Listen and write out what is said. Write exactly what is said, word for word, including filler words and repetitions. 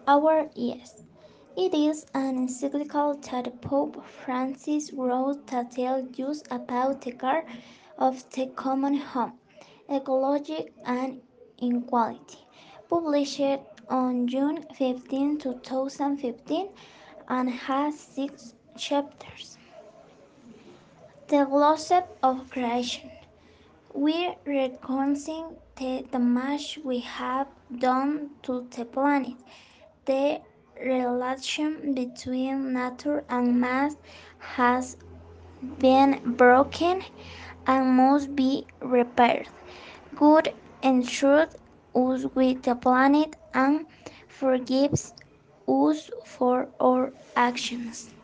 Our yes. It is an encyclical that Pope Francis wrote that tells us about the care of the common home, ecology and inequality. Published on June fifteenth, twenty fifteen and has six chapters. The Gloss of Creation. We recognizing the damage we have done to the planet. The relation between nature and man has been broken and must be repaired. God ensures us with the planet and forgives us for our actions.